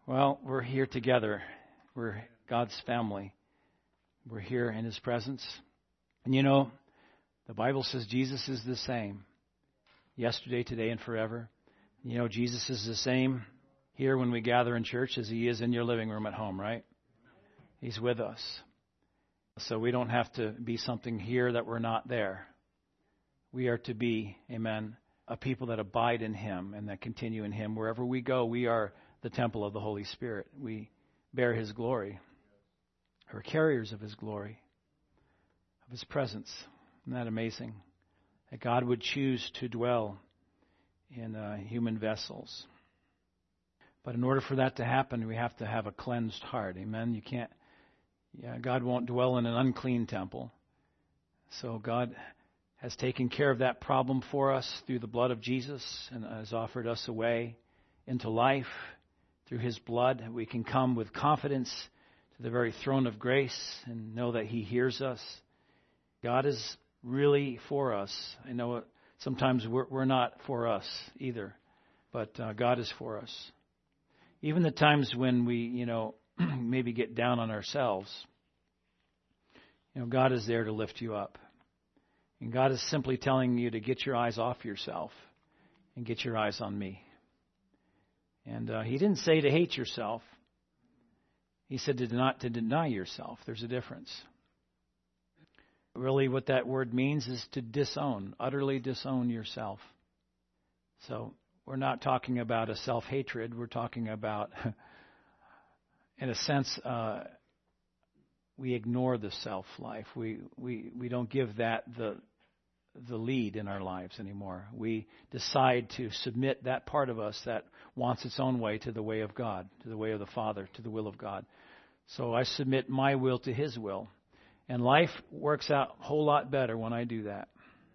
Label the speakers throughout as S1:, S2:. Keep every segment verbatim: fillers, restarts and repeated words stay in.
S1: Well, we're here together. We're God's family. We're here in His presence. And you know, the Bible says Jesus is the same yesterday, today, and forever. You know, Jesus is the same here when we gather in church as He is in your living room at home, right? He's with us. So we don't have to be something here that we're not there. We are to be, amen, a people that abide in Him and that continue in Him. Wherever we go, we are the temple of the Holy Spirit. We bear His glory. We're carriers of His glory, of His presence. Isn't that amazing? That God would choose to dwell in uh, human vessels. But in order for that to happen, we have to have a cleansed heart. Amen? You can't, yeah, God won't dwell in an unclean temple. So God has taken care of that problem for us through the blood of Jesus and has offered us a way into life. Through His blood, we can come with confidence to the very throne of grace and know that He hears us. God is really for us. I know sometimes we're, we're not for us either, but uh, God is for us. Even the times when we, you know, maybe get down on ourselves, you know, God is there to lift you up. And God is simply telling you to get your eyes off yourself and get your eyes on me. And uh, He didn't say to hate yourself. He said to not to deny yourself. There's a difference. Really what that word means is to disown, utterly disown yourself. So we're not talking about a self-hatred. We're talking about, in a sense, uh, we ignore the self life. We, we, we don't give that the the lead in our lives anymore. We decide to submit that part of us that wants its own way to the way of God, to the way of the Father, to the will of God. So I submit my will to His will. And life works out a whole lot better when I do that.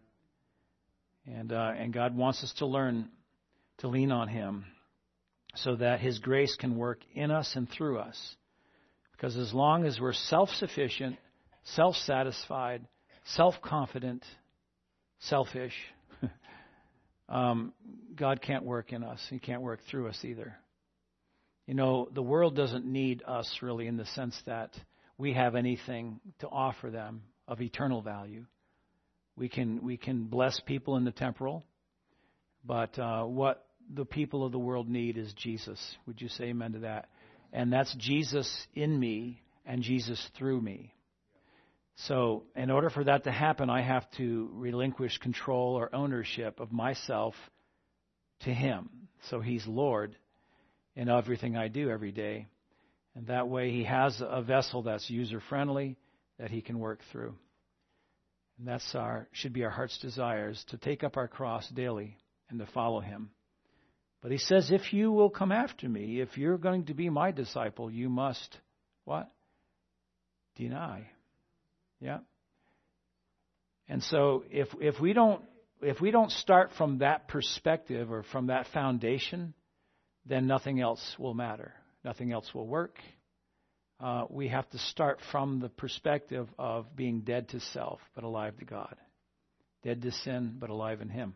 S1: And uh, and God wants us to learn to lean on Him so that His grace can work in us and through us. Because as long as we're self-sufficient, self-satisfied, self-confident, selfish, um, God can't work in us. He can't work through us either. You know, the world doesn't need us really in the sense that we have anything to offer them of eternal value. We can we can bless people in the temporal, but uh, what the people of the world need is Jesus. Would you say amen to that? And that's Jesus in me and Jesus through me. So in order for that to happen, I have to relinquish control or ownership of myself to Him. So He's Lord in everything I do every day. And that way He has a vessel that's user-friendly that He can work through. And that's our should be our heart's desires, to take up our cross daily and to follow Him. But He says, if you will come after me, if you're going to be my disciple, you must, what? Deny. Yeah. And so if if we don't if we don't start from that perspective or from that foundation, then nothing else will matter. Nothing else will work. Uh, we have to start from the perspective of being dead to self, but alive to God. Dead to sin, but alive in Him.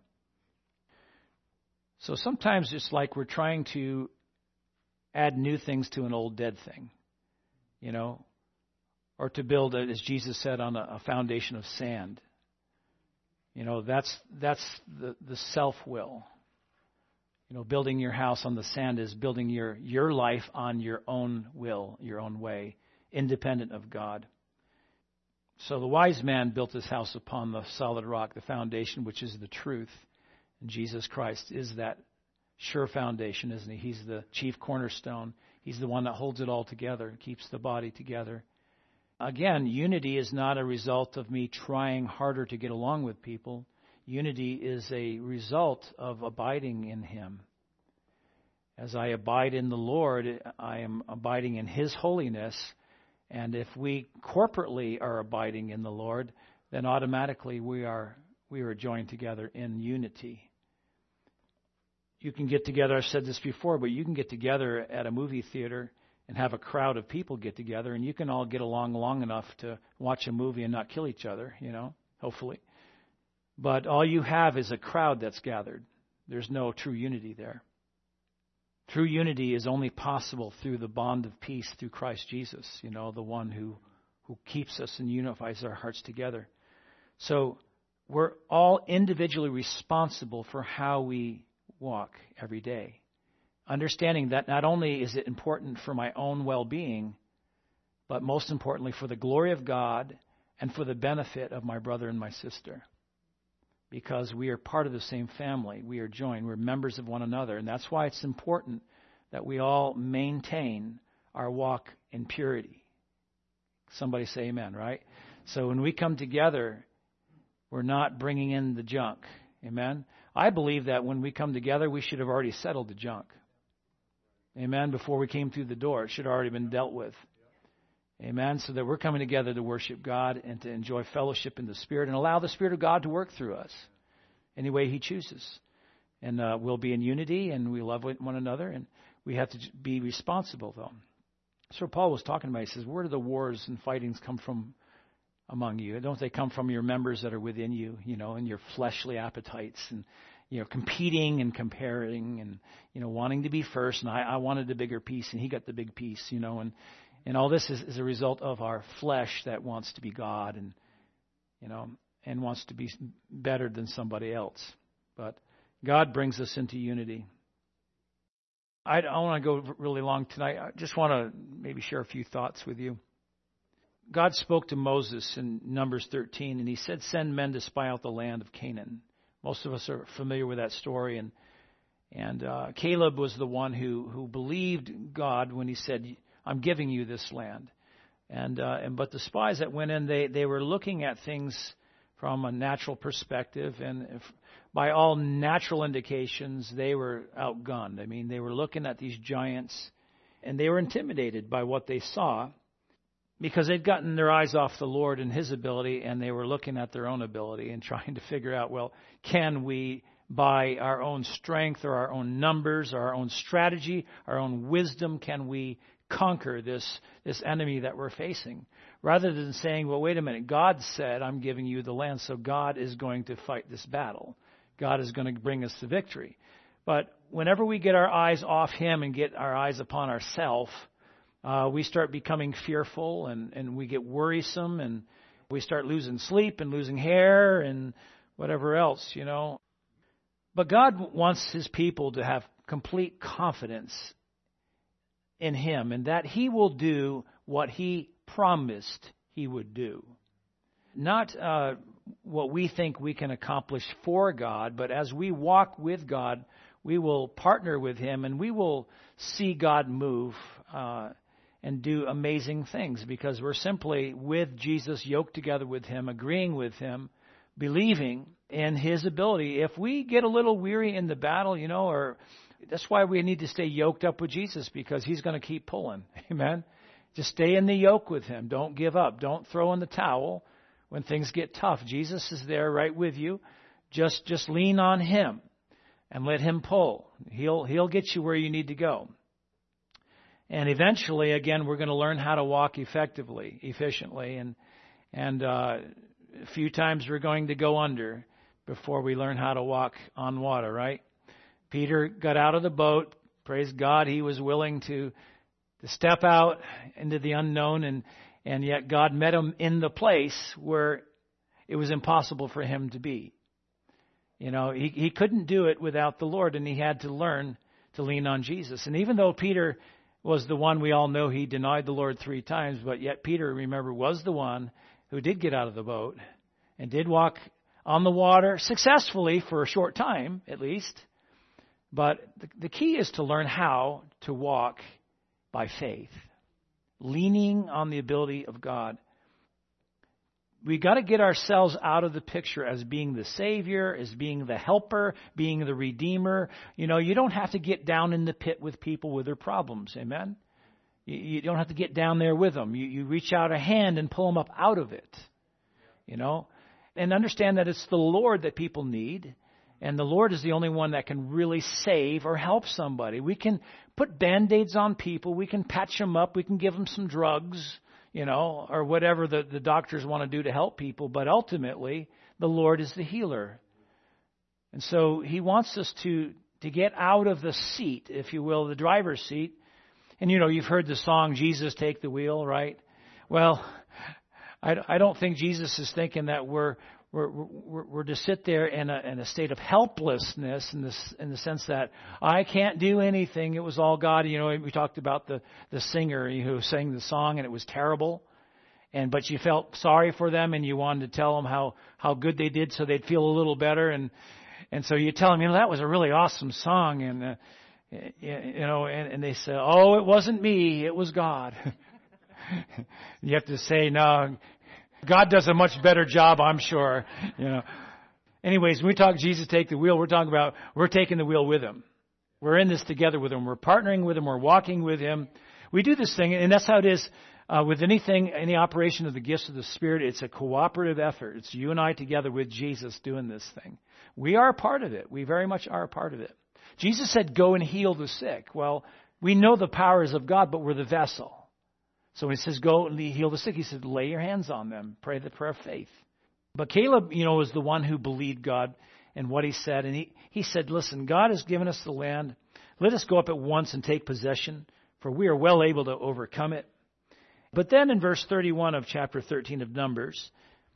S1: So sometimes it's like we're trying to add new things to an old dead thing, you know, or to build, as Jesus said, on a, a foundation of sand. You know, that's that's the, the self-will. You know, building your house on the sand is building your, your life on your own will, your own way, independent of God. So the wise man built his house upon the solid rock, the foundation, which is the truth. And Jesus Christ is that sure foundation, isn't He? He's the chief cornerstone. He's the one that holds it all together, keeps the body together. Again, unity is not a result of me trying harder to get along with people. Unity is a result of abiding in Him. As I abide in the Lord, I am abiding in His holiness. And if we corporately are abiding in the Lord, then automatically we are we are joined together in unity. You can get together, I've said this before, but you can get together at a movie theater and have a crowd of people get together, and you can all get along long enough to watch a movie and not kill each other, you know, hopefully. But all you have is a crowd that's gathered. There's no true unity there. True unity is only possible through the bond of peace through Christ Jesus, you know, the one who, who keeps us and unifies our hearts together. So we're all individually responsible for how we walk every day. Understanding that not only is it important for my own well-being, but most importantly for the glory of God and for the benefit of my brother and my sister. Because we are part of the same family. We are joined. We're members of one another. And that's why it's important that we all maintain our walk in purity. Somebody say amen, right? So when we come together, we're not bringing in the junk. Amen? I believe that when we come together, we should have already settled the junk. Amen? Before we came through the door, it should have already been dealt with. Amen? So that we're coming together to worship God and to enjoy fellowship in the Spirit and allow the Spirit of God to work through us any way He chooses. And uh, we'll be in unity and we love one another, and we have to be responsible, though. So Paul was talking about, he says, where do the wars and fightings come from among you? Don't they come from your members that are within you, you know, and your fleshly appetites and, you know, competing and comparing and, you know, wanting to be first. And I, I wanted the bigger piece and he got the big piece, you know, and And all this is, is a result of our flesh that wants to be God and, you know, and wants to be better than somebody else. But God brings us into unity. I don't want to go really long tonight. I just want to maybe share a few thoughts with you. God spoke to Moses in Numbers thirteen, and he said, send men to spy out the land of Canaan. Most of us are familiar with that story. And and uh, Caleb was the one who, who believed God when he said, I'm giving you this land. And uh, and but the spies that went in, they, they were looking at things from a natural perspective. And if, by all natural indications, they were outgunned. I mean, they were looking at these giants, and they were intimidated by what they saw because they'd gotten their eyes off the Lord and His ability, and they were looking at their own ability and trying to figure out, well, can we, by our own strength or our own numbers or our own strategy, our own wisdom, can we conquer this this enemy that we're facing, rather than saying, well, wait a minute, God said, I'm giving you the land, so God is going to fight this battle. God is going to bring us the victory. But whenever we get our eyes off Him and get our eyes upon ourselves, uh, we start becoming fearful and, and we get worrisome and we start losing sleep and losing hair and whatever else, you know. But God wants His people to have complete confidence in Him, and that He will do what He promised He would do. Not uh, what we think we can accomplish for God, but as we walk with God, we will partner with Him, and we will see God move uh, and do amazing things, because we're simply with Jesus, yoked together with Him, agreeing with Him, believing in His ability. If we get a little weary in the battle, you know, or that's why we need to stay yoked up with Jesus, because He's going to keep pulling. Amen? Just stay in the yoke with Him. Don't give up. Don't throw in the towel when things get tough. Jesus is there right with you. Just just lean on Him and let Him pull. He'll He'll get you where you need to go. And eventually, again, we're going to learn how to walk effectively, efficiently. And, and uh, a few times we're going to go under before we learn how to walk on water, right? Peter got out of the boat. Praise God, he was willing to to step out into the unknown, and, and yet God met him in the place where it was impossible for him to be. You know, he, he couldn't do it without the Lord, and he had to learn to lean on Jesus. And even though Peter was the one, we all know he denied the Lord three times, but yet Peter, remember, was the one who did get out of the boat and did walk on the water successfully for a short time, at least. But the, the key is to learn how to walk by faith, leaning on the ability of God. We got to get ourselves out of the picture as being the Savior, as being the helper, being the Redeemer. You know, you don't have to get down in the pit with people with their problems. Amen? You, you don't have to get down there with them. You, you reach out a hand and pull them up out of it. You know? And understand that it's the Lord that people need. And the Lord is the only one that can really save or help somebody. We can put Band-Aids on people. We can patch them up. We can give them some drugs, you know, or whatever the, the doctors want to do to help people. But ultimately, the Lord is the healer. And so He wants us to, to get out of the seat, if you will, the driver's seat. And, you know, you've heard the song, Jesus Take the Wheel, right? Well, I, I don't think Jesus is thinking that we're we're we're, we're to sit there in a, in a state of helplessness in this in the sense that I can't do anything. It was all God. You know, we talked about the the singer who sang the song and it was terrible, and but you felt sorry for them and you wanted to tell them how how good they did so they'd feel a little better, and and so you tell them, you know, that was a really awesome song, and uh, you know, and, and they say, oh, it wasn't me, it was God. You have to say, no, God does a much better job, I'm sure. You know. Anyways, when we talk Jesus take the wheel, we're talking about we're taking the wheel with Him. We're in this together with Him. We're partnering with Him. We're walking with Him. We do this thing, and that's how it is uh, with anything, any operation of the gifts of the Spirit. It's a cooperative effort. It's you and I together with Jesus doing this thing. We are a part of it. We very much are a part of it. Jesus said, go and heal the sick. Well, we know the powers of God, but we're the vessel. So when He says, go and heal the sick, He said, lay your hands on them. Pray the prayer of faith. But Caleb, you know, was the one who believed God and what He said. And he, he said, listen, God has given us the land. Let us go up at once and take possession, for we are well able to overcome it. But then in verse thirty-one of chapter thirteen of Numbers,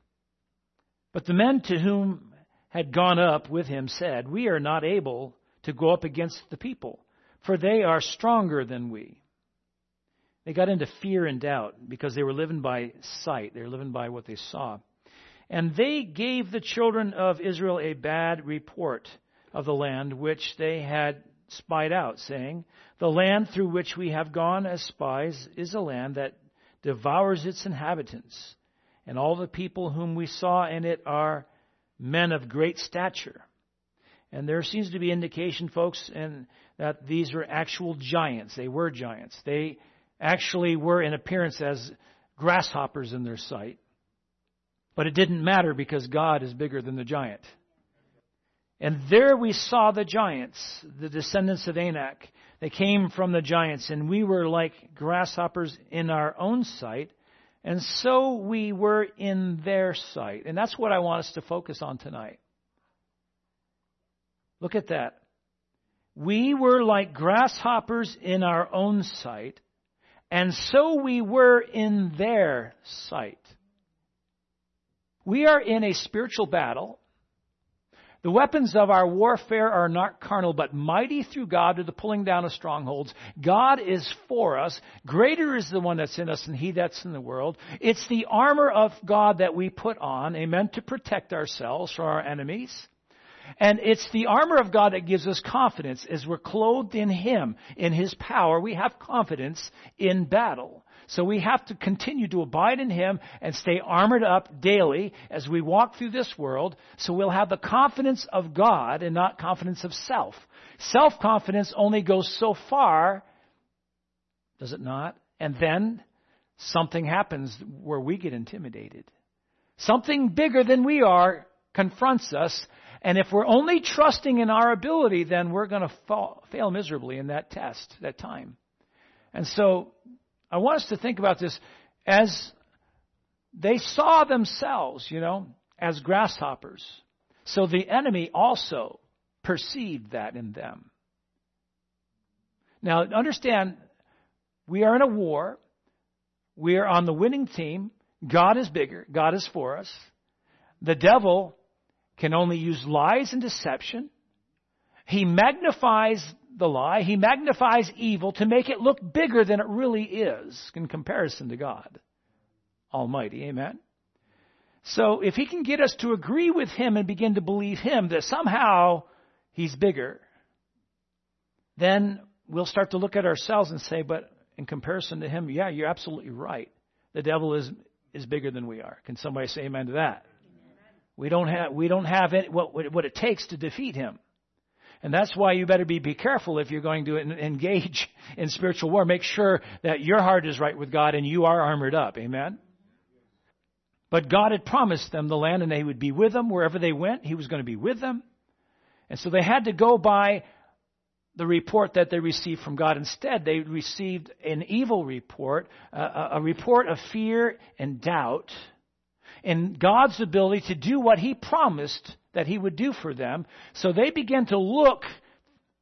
S1: but the men to whom had gone up with him said, we are not able to go up against the people, for they are stronger than we. They got into fear and doubt because they were living by sight. They were living by what they saw. And they gave the children of Israel a bad report of the land which they had spied out, saying, the land through which we have gone as spies is a land that devours its inhabitants. And all the people whom we saw in it are men of great stature. And there seems to be indication, folks, and that these were actual giants. They were giants. They actually were in appearance as grasshoppers in their sight. But it didn't matter because God is bigger than the giant. And there we saw the giants, the descendants of Anak. They came from the giants, and we were like grasshoppers in our own sight, and so we were in their sight. And that's what I want us to focus on tonight. Look at that. We were like grasshoppers in our own sight, and so we were in their sight. We are in a spiritual battle. The weapons of our warfare are not carnal, but mighty through God to the pulling down of strongholds. God is for us. Greater is the one that's in us than he that's in the world. It's the armor of God that we put on, amen, to protect ourselves from our enemies. And it's the armor of God that gives us confidence. As we're clothed in Him, in His power, we have confidence in battle. So we have to continue to abide in Him and stay armored up daily as we walk through this world. So we'll have the confidence of God and not confidence of self. Self-confidence only goes so far, does it not? And then something happens where we get intimidated. Something bigger than we are confronts us. And if we're only trusting in our ability, then we're going to fall, fail miserably in that test, that time. And so I want us to think about this as they saw themselves, you know, as grasshoppers. So the enemy also perceived that in them. Now, understand, we are in a war. We are on the winning team. God is bigger. God is for us. The devil can only use lies and deception. He magnifies the lie. He magnifies evil to make it look bigger than it really is in comparison to God Almighty. Amen. So if he can get us to agree with him and begin to believe him that somehow he's bigger, then we'll start to look at ourselves and say, but in comparison to him, yeah, you're absolutely right. The devil is is bigger than we are. Can somebody say amen to that? We don't have we don't have any, what what it takes to defeat him. And that's why you better be, be careful if you're going to engage in spiritual war. Make sure that your heart is right with God and you are armored up. Amen? But God had promised them the land and they would be with them wherever they went. He was going to be with them. And so they had to go by the report that they received from God. Instead, they received an evil report, a, a report of fear and doubt in God's ability to do what he promised that he would do for them. So they began to look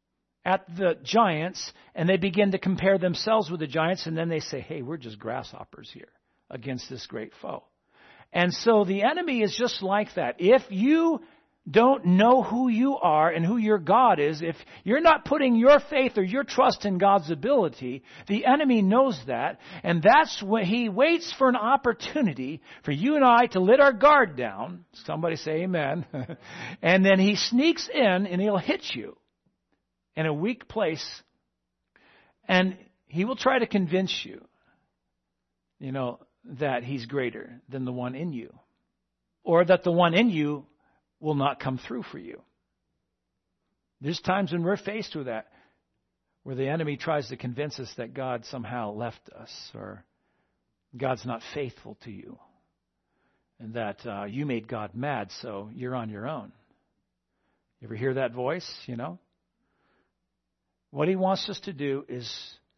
S1: at the giants, and they begin to compare themselves with the giants, and then they say, hey, we're just grasshoppers here against this great foe. And so the enemy is just like that. If you don't know who you are and who your God is, if you're not putting your faith or your trust in God's ability, the enemy knows that, and that's when he waits for an opportunity for you and I to let our guard down. Somebody say amen. And then he sneaks in and he'll hit you in a weak place, and he will try to convince you, you know, that he's greater than the one in you, or that the one in you will not come through for you. There's times when we're faced with that, where the enemy tries to convince us that God somehow left us, or God's not faithful to you, and that uh, you made God mad, so you're on your own. You ever hear that voice, you know? What he wants us to do is,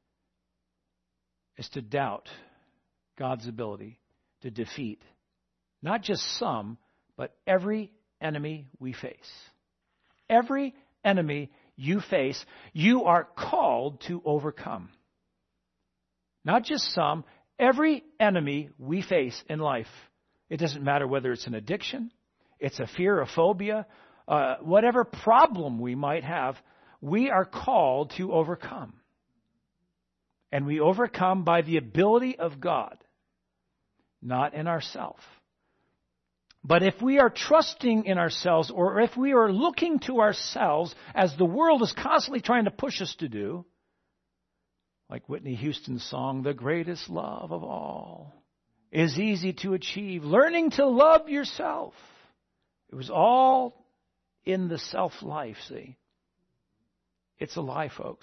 S1: is to doubt God's ability to defeat not just some, but every enemy we face. Every enemy you face, you are called to overcome. Not just some, every enemy we face in life. It doesn't matter whether it's an addiction, it's a fear, a phobia, uh, whatever problem we might have, we are called to overcome. And we overcome by the ability of God, not in ourselves. But if we are trusting in ourselves, or if we are looking to ourselves, as the world is constantly trying to push us to do, like Whitney Houston's song, "The greatest love of all is easy to achieve, learning to love yourself." It was all in the self-life, see. It's a lie, folks.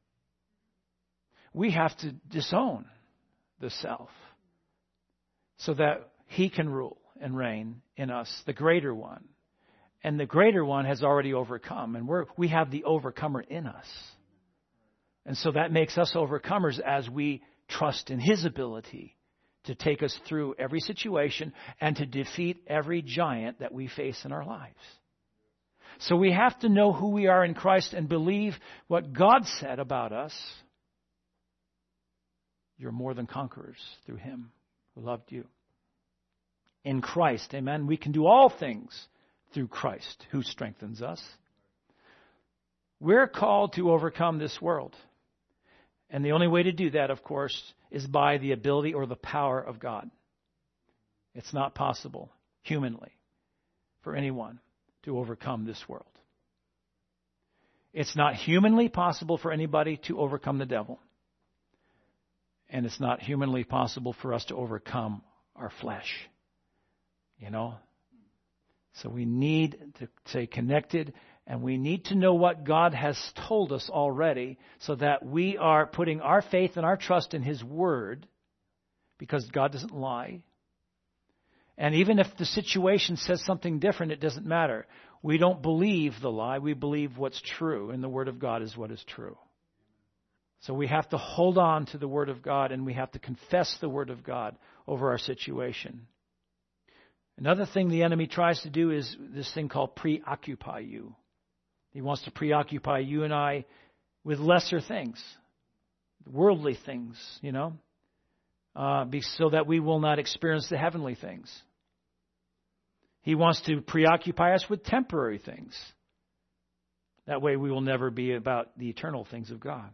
S1: We have to disown the self so that he can rule and reign in us, the greater one. And the greater one has already overcome, and we're, we have the overcomer in us. And so that makes us overcomers as we trust in his ability to take us through every situation and to defeat every giant that we face in our lives. So we have to know who we are in Christ and believe what God said about us. You're more than conquerors through him who loved you. In Christ, amen, we can do all things through Christ who strengthens us. We're called to overcome this world. And the only way to do that, of course, is by the ability or the power of God. It's not possible humanly for anyone to overcome this world. It's not humanly possible for anybody to overcome the devil. And it's not humanly possible for us to overcome our flesh. You know? So we need to stay connected, and we need to know what God has told us already so that we are putting our faith and our trust in his word, because God doesn't lie. And even if the situation says something different, it doesn't matter. We don't believe the lie. We believe what's true, and the word of God is what is true. So we have to hold on to the word of God, and we have to confess the word of God over our situation. Another thing the enemy tries to do is this thing called preoccupy you. He wants to preoccupy you and I with lesser things, worldly things, you know, uh, so that we will not experience the heavenly things. He wants to preoccupy us with temporary things. That way we will never be about the eternal things of God.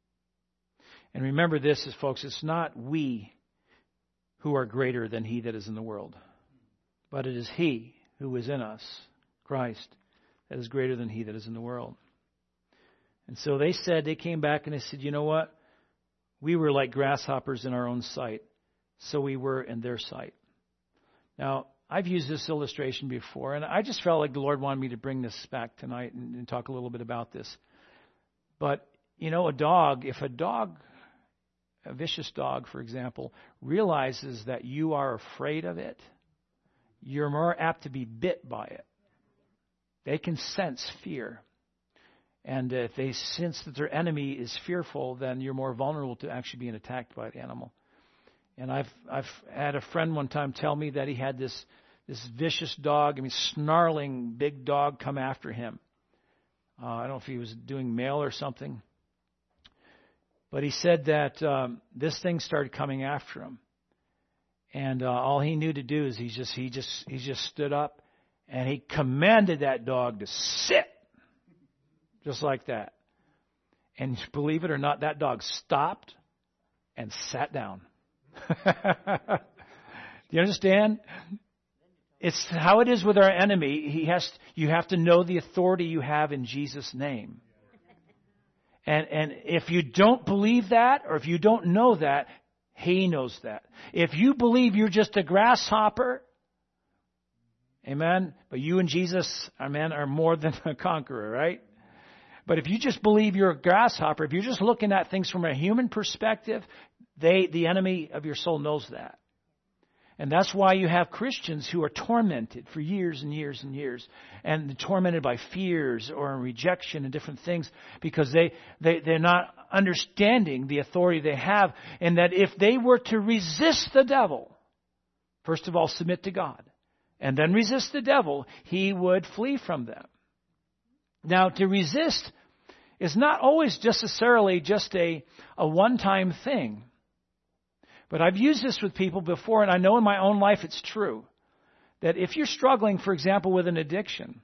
S1: And remember this, folks, it's not we who are greater than he that is in the world, but it is he who is in us, Christ, that is greater than he that is in the world. And so they said, they came back and they said, you know what? We were like grasshoppers in our own sight, so we were in their sight. Now, I've used this illustration before, and I just felt like the Lord wanted me to bring this back tonight and, and talk a little bit about this. But, you know, a dog, if a dog, a vicious dog, for example, realizes that you are afraid of it, you're more apt to be bit by it. They can sense fear. And if they sense that their enemy is fearful, then you're more vulnerable to actually being attacked by the animal. And I've I've had a friend one time tell me that he had this this vicious dog, I mean snarling big dog come after him Uh, I don't know if he was doing mail or something. But he said that um, this thing started coming after him. And uh, all he knew to do is he just he just he just stood up and he commanded that dog to sit. Just like that. And believe it or not, that dog stopped and sat down. Do you understand? It's how it is with our enemy. He has you have to know the authority you have in Jesus' name. And and if you don't believe that, or if you don't know that, he knows that. If you believe you're just a grasshopper, amen, but you and Jesus, amen, are more than a conqueror, right? But if you just believe you're a grasshopper, if you're just looking at things from a human perspective, they, the enemy of your soul knows that. And that's why you have Christians who are tormented for years and years and years, and tormented by fears or rejection and different things, because they, they, they're not understanding the authority they have, and that if they were to resist the devil, first of all, submit to God, and then resist the devil, he would flee from them. Now, to resist is not always necessarily just a, a one-time thing. But I've used this with people before, and I know in my own life it's true, that if you're struggling, for example, with an addiction,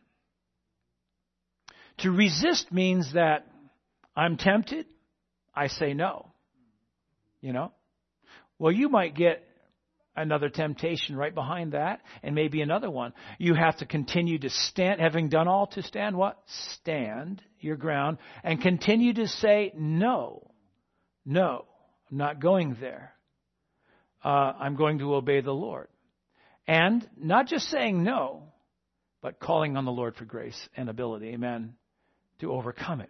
S1: to resist means that I'm tempted, I say no. You know? Well, you might get another temptation right behind that, and maybe another one. You have to continue to stand, having done all to stand what? Stand your ground, and continue to say no. No, I'm not going there. Uh, I'm going to obey the Lord. And not just saying no, but calling on the Lord for grace and ability, amen, to overcome it.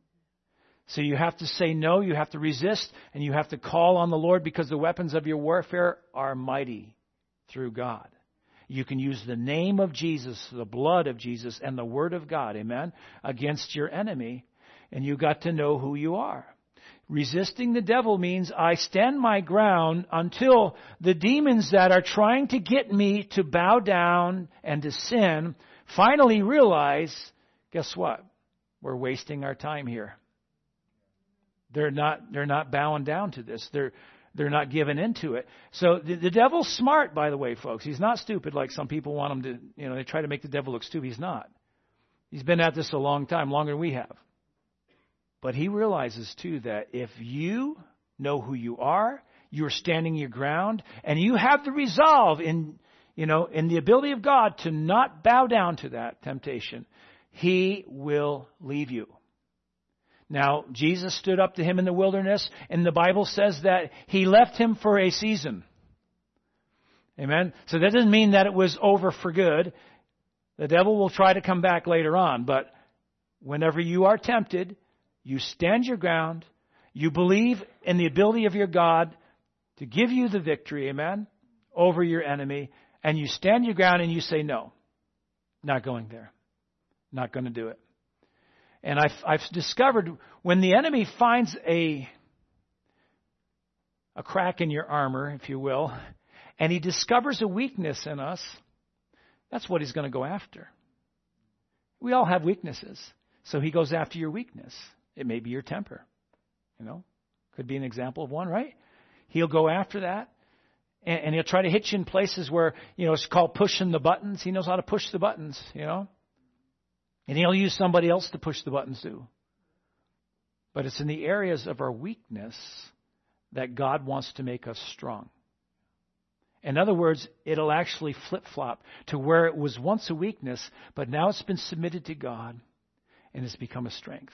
S1: So you have to say no, you have to resist, and you have to call on the Lord, because the weapons of your warfare are mighty through God. You can use the name of Jesus, the blood of Jesus, and the Word of God, amen, against your enemy, and you got to know who you are. Resisting the devil means I stand my ground until the demons that are trying to get me to bow down and to sin finally realize, guess what? We're wasting our time here. They're not, they're not bowing down to this. They're, they're not giving into it. So the, the devil's smart, by the way, folks. He's not stupid like some people want him to, you know, they try to make the devil look stupid. He's not. He's been at this a long time, longer than we have. But he realizes, too, that if you know who you are, you're standing your ground, and you have the resolve in, you know, in the ability of God to not bow down to that temptation, he will leave you. Now, Jesus stood up to him in the wilderness, and the Bible says that he left him for a season. Amen? So that doesn't mean that it was over for good. The devil will try to come back later on, but whenever you are tempted, you stand your ground, you believe in the ability of your God to give you the victory, amen, over your enemy, and you stand your ground and you say, no, not going there, not going to do it. And I've, I've discovered when the enemy finds a, a crack in your armor, if you will, and he discovers a weakness in us, that's what he's going to go after. We all have weaknesses, so he goes after your weakness. It may be your temper, you know, could be an example of one, right? He'll go after that, and, and he'll try to hit you in places where, you know, it's called pushing the buttons. He knows how to push the buttons, you know, and he'll use somebody else to push the buttons too. But it's in the areas of our weakness that God wants to make us strong. In other words, it'll actually flip-flop to where it was once a weakness, but now it's been submitted to God, and it's become a strength.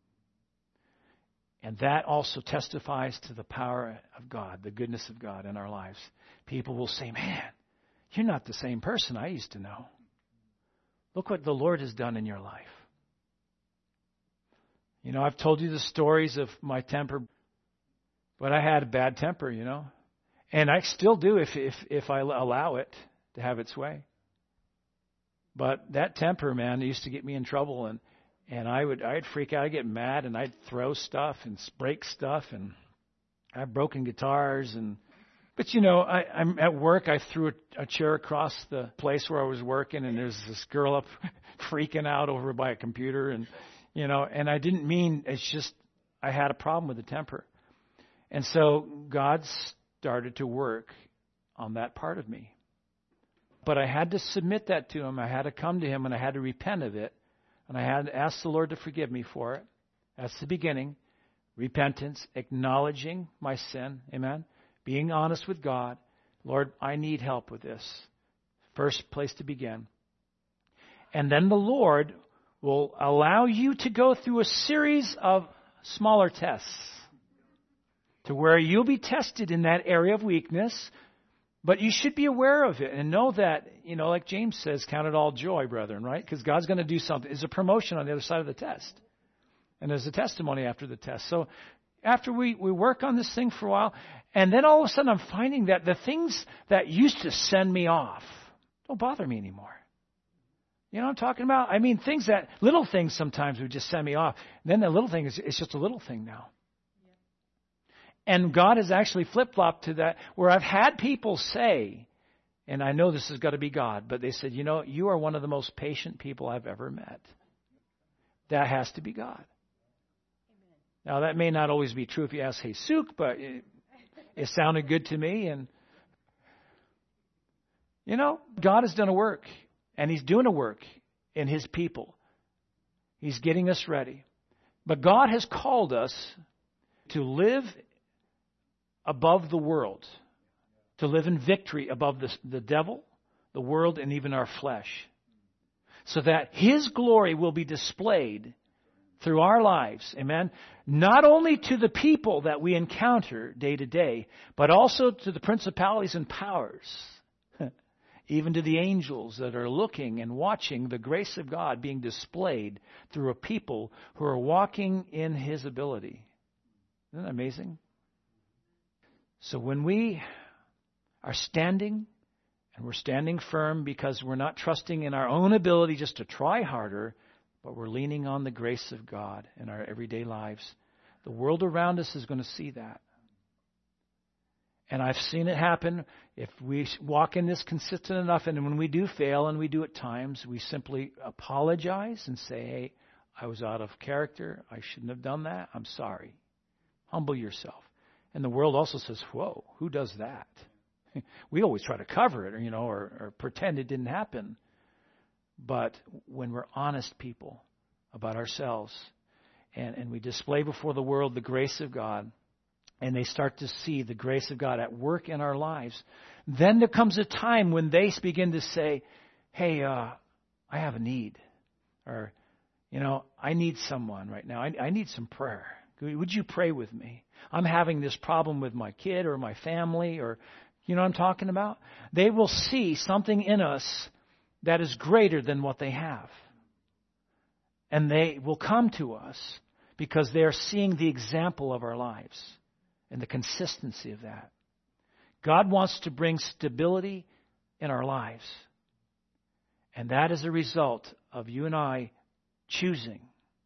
S1: And that also testifies to the power of God, the goodness of God in our lives. People will say, man, you're not the same person I used to know. Look what the Lord has done in your life. You know, I've told you the stories of my temper, but I had a bad temper, you know. And I still do if if if I allow it to have its way. But that temper, man, used to get me in trouble, and And I would, I'd freak out, I'd get mad, and I'd throw stuff and break stuff, and I've broken guitars, and, but you know, I, I'm at work, I threw a, a chair across the place where I was working, and there's this girl up freaking out over by a computer, and, You know, and I didn't mean, it's just I had a problem with the temper. And so God started to work on that part of me. But I had to submit that to Him. I had to come to Him and I had to repent of it. And I had to ask the Lord to forgive me for it. That's the beginning. Repentance, acknowledging my sin. Amen. Being honest with God. Lord, I need help with this. First place to begin. And then the Lord will allow you to go through a series of smaller tests to where you'll be tested in that area of weakness, but you should be aware of it and know that, you know, like James says, count it all joy, brethren, right? Because God's going to do something. There's a promotion on the other side of the test. And there's a testimony after the test. So after we, we work on this thing for a while, and then all of a sudden I'm finding that the things that used to send me off don't bother me anymore. You know what I'm talking about? I mean, things that, little things sometimes would just send me off. And then the little thing is, it's just a little thing now. Yeah. And God has actually flip-flopped to that, where I've had people say, and I know this has got to be God, but they said, you know, you are one of the most patient people I've ever met. That has to be God. Amen. Now, that may not always be true if you ask Jesus, but it, it sounded good to me. And, you know, God has done a work. And He's doing a work in His people. He's getting us ready. But God has called us to live above the world, to live in victory above the, the devil, the world, and even our flesh, so that His glory will be displayed through our lives. Amen. Not only to the people that we encounter day to day, but also to the principalities and powers. Even to the angels that are looking and watching the grace of God being displayed through a people who are walking in His ability. Isn't that amazing? So when we are standing, and we're standing firm because we're not trusting in our own ability just to try harder, but we're leaning on the grace of God in our everyday lives, the world around us is going to see that. And I've seen it happen. If we walk in this consistent enough, and when we do fail, and we do at times, we simply apologize and say, hey, I was out of character. I shouldn't have done that. I'm sorry. Humble yourself. And the world also says, whoa, who does that? We always try to cover it, or, you know, or, or pretend it didn't happen. But when we're honest people about ourselves, and, and we display before the world the grace of God, and they start to see the grace of God at work in our lives, then there comes a time when they begin to say, hey, uh, I have a need. Or, you know, I need someone right now. I, I need some prayer. Would you pray with me? I'm having this problem with my kid or my family, or, you know what I'm talking about? They will see something in us that is greater than what they have. And they will come to us because they are seeing the example of our lives. And the consistency of that. God wants to bring stability in our lives. And that is a result of you and I choosing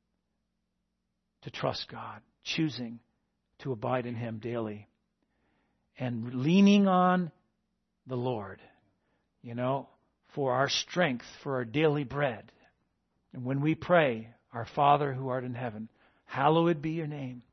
S1: to trust God, choosing to abide in Him daily, and leaning on the Lord, you know, for our strength, for our daily bread. And when we pray, our Father who art in heaven, hallowed be your name.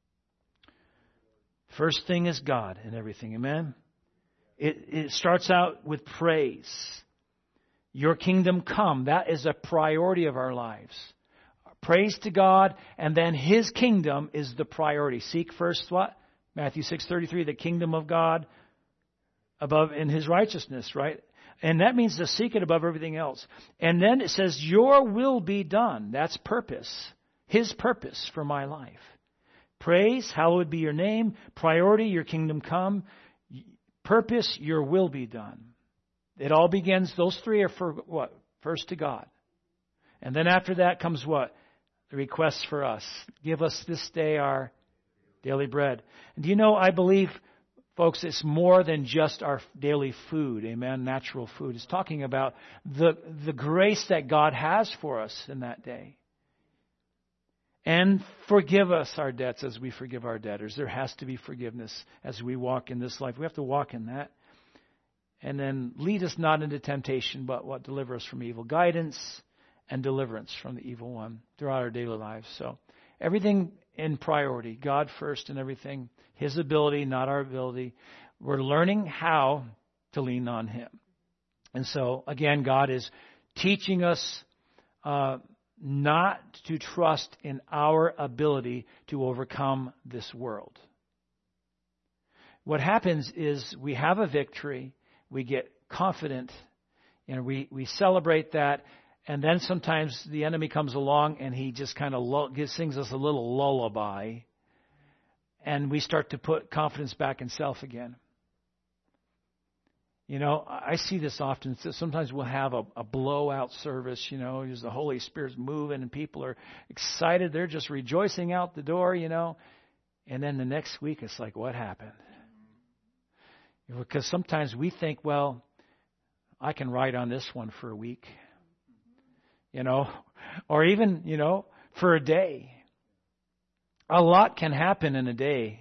S1: First thing is God in everything. Amen? It, it starts out with praise. Your kingdom come. That is a priority of our lives. Praise to God, and then His kingdom is the priority. Seek first what? Matthew six thirty-three, the kingdom of God above in His righteousness, right? And that means to seek it above everything else. And then it says, your will be done. That's purpose. His purpose for my life. Praise, hallowed be your name. Priority, your kingdom come. Purpose, your will be done. It all begins, those three are for what? First to God. And then after that comes what? The requests for us. Give us this day our daily bread. And do you know, I believe, folks, it's more than just our daily food. Amen? Natural food. It's talking about the, the grace that God has for us in that day. And forgive us our debts as we forgive our debtors. There has to be forgiveness as we walk in this life. We have to walk in that. And then lead us not into temptation, but what deliver us from evil. Guidance and deliverance from the evil one throughout our daily lives. So everything in priority, God first in everything, His ability, not our ability. We're learning how to lean on Him. And so, again, God is teaching us uh, not to trust in our ability to overcome this world. What happens is we have a victory, we get confident, and we, we celebrate that, and then sometimes the enemy comes along and he just kind of lull, gives, sings us a little lullaby, and we start to put confidence back in self again. You know, I see this often. Sometimes we'll have a, a blowout service, you know, as the Holy Spirit's moving and people are excited. They're just rejoicing out the door, you know. And then the next week it's like, what happened? Because sometimes we think, well, I can ride on this one for a week, you know, or even, you know, for a day. A lot can happen in a day.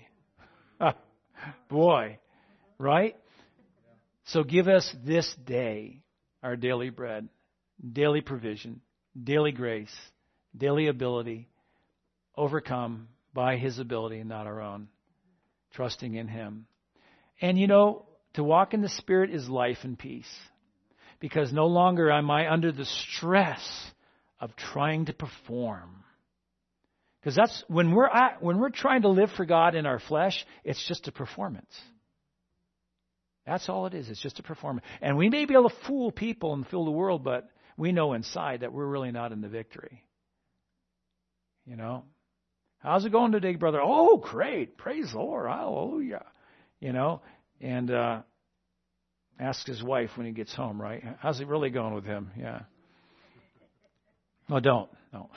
S1: Boy, right? So give us this day our daily bread, daily provision, daily grace, daily ability, overcome by His ability and not our own, trusting in Him. And you know, to walk in the Spirit is life and peace, because no longer am I under the stress of trying to perform. Because that's when we're at, when we're trying to live for God in our flesh, it's just a performance. That's all it is. It's just a performance. And we may be able to fool people and fool the world, but we know inside that we're really not in the victory. You know? How's it going today, brother? Oh, great. Praise the Lord. Hallelujah. You know? And uh, ask his wife when he gets home, right? How's it really going with him? Yeah. No, don't. No.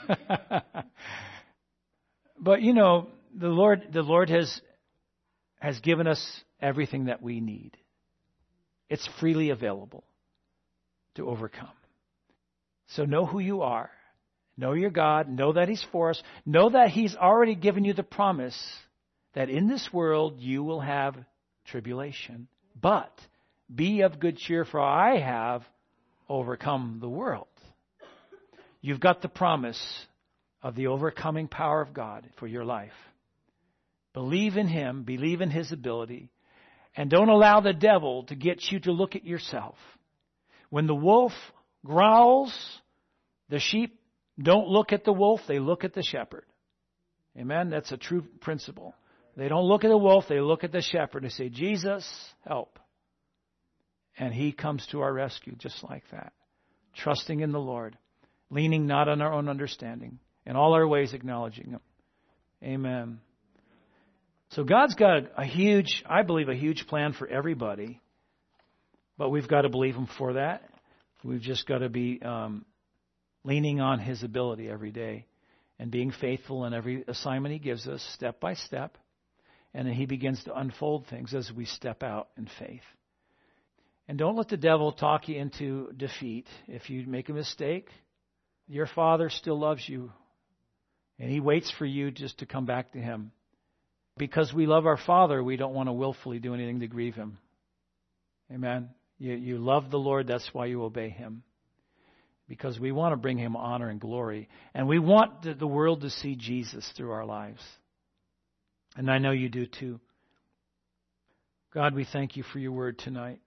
S1: But, you know, the Lord, the Lord has has given us everything that we need. It's freely available to overcome. So know who you are. Know your God. Know that He's for us. Know that He's already given you the promise that in this world you will have tribulation. But be of good cheer, for I have overcome the world. You've got the promise of the overcoming power of God for your life. Believe in Him. Believe in His ability. And don't allow the devil to get you to look at yourself. When the wolf growls, the sheep don't look at the wolf, they look at the shepherd. Amen? That's a true principle. They don't look at the wolf, they look at the shepherd and say, Jesus, help. And He comes to our rescue just like that. Trusting in the Lord. Leaning not on our own understanding. In all our ways acknowledging Him. Amen. So God's got a huge, I believe, a huge plan for everybody. But we've got to believe Him for that. We've just got to be um, leaning on His ability every day and being faithful in every assignment He gives us, step by step. And then He begins to unfold things as we step out in faith. And don't let the devil talk you into defeat. If you make a mistake, your Father still loves you. And He waits for you just to come back to Him. Because we love our Father, we don't want to willfully do anything to grieve Him. Amen. You, you love the Lord, that's why you obey Him. Because we want to bring Him honor and glory. And we want the, the world to see Jesus through our lives. And I know you do too. God, we thank You for Your word tonight.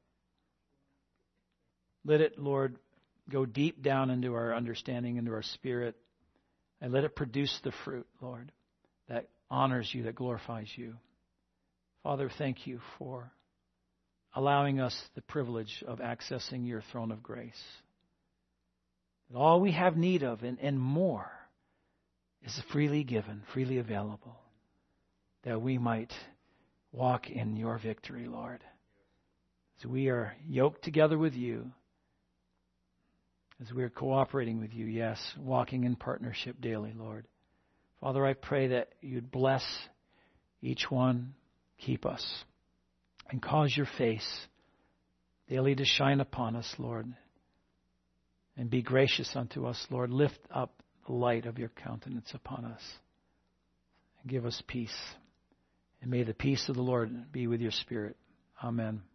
S1: Let it, Lord, go deep down into our understanding, into our spirit. And let it produce the fruit, Lord, that honors You, that glorifies You. Father, thank You for allowing us the privilege of accessing Your throne of grace. That all we have need of and, and more is freely given, freely available, that we might walk in Your victory, Lord. As we are yoked together with You, as we are cooperating with You, yes, walking in partnership daily, Lord. Father, I pray that You'd bless each one, keep us, and cause Your face daily to shine upon us, Lord, and be gracious unto us, Lord. Lift up the light of Your countenance upon us, and give us peace. And may the peace of the Lord be with your spirit. Amen.